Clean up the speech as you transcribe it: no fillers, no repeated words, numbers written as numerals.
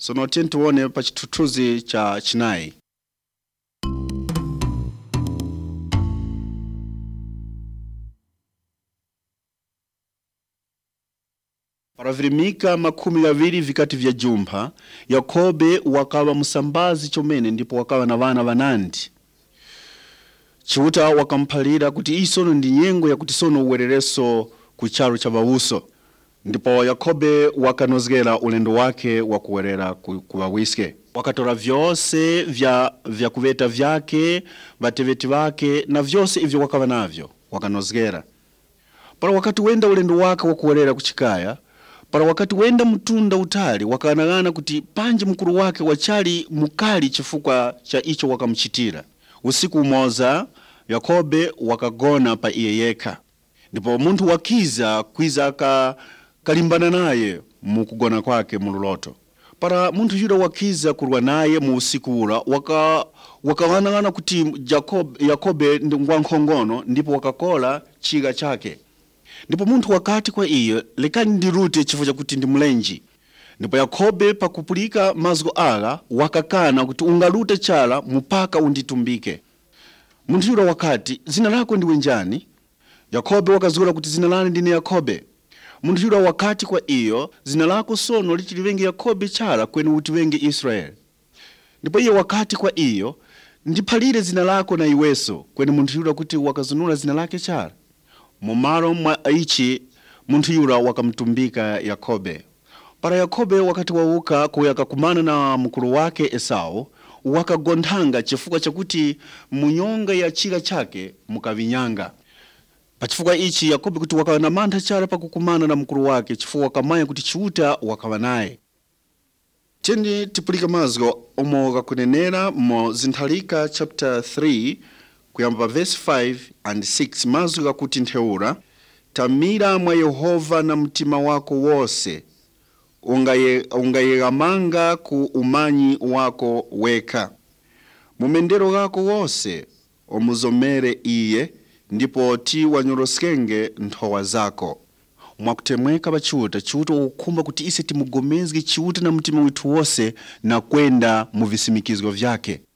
Sono tiyeni tione pa chithunzi cha chinayi. Paravirimika makumi gaviri vikati vya jumba, Yakobe wakawa musambazi chomene ndipo wakawa na vana vanandi. Chiuta wakamphalira kuti isono ndi nyengo yakuti sono uwerereso ku chalo cha vawuso. Ndipo Yakobe wakanozgera ulendo wake wa kuwerera kuwawiske. Wakatora vyose vya kuveta vyake, vateveti vake na vyose ivyo wakawa navyo wakanozgera. Para wakati wenda ulendo wake wa kuwerera kuchikaya, para wakati wenda mtunda utali wakanagana kuti panje mkuru wake wachali mukali chifukwa cha icho wakamchitira. Usiku umoza Yakobe wakagona pa iye yekha. Ndipo muntu wakiza kwiza kalimbana naye mukugona kwake mululoto. Para muntu yuda wakiza kurwa naye mu usiku ula wakawanagana kuti Yakobe ndi ngwankhongono ndipo wakakola chiga chake. Ndipo muntu wakati kwa iyo lekani ndirute chifukwa chakuti ndi mlenji. Ndipo Yakobe pakupulika mazgo ala wakakana kuti ungalute chala mupaka unditumbike. Muntu yuda wakati zina lako ndiwe njani? Yakobe wakazula kuti zina lani ndine Yakobe. Muntu yuda wakati kwa iyo zina lako sono lichilivenge Yakobe chala kweni utiwenge Israel. Ndipo iyo wakati kwa iyo ndiphalire zina lako na iweso kweni muntu yuda kuti wakazunula zina lake chala. Mumaro mwa ichi muntu yuda wakamtumbika Yakobe. Para Yakobe wakati wauka kuyakakumana na mkulu wake Esau wakagondhanga chifukwa chakuti munyonga ya chiga chake mukavinyanga. Pachifukwa ichi Yakobe kuti wakawa na mantha chala pakukumana na mkulu wake chifukwa wakamanya kuti chiuta wakawa naye. Tiyeni tipulika mazgo omo kunenera mo Zinthalika chapter 3 kuyamba verse 5 and 6 mazgo gakuti ntheura tamira mwa Yehova na mtima wako wose ungayegamanga ku umanyi wako weka mumendero gako wose omuzomere iye ndipo ti wanyoroskenge nthowa zako. Mwakutemweka bachiuta chiuta ukukumba kuti ise timugomezge chiuta na mtima witu wose na kwenda muvisimikizgo vyake.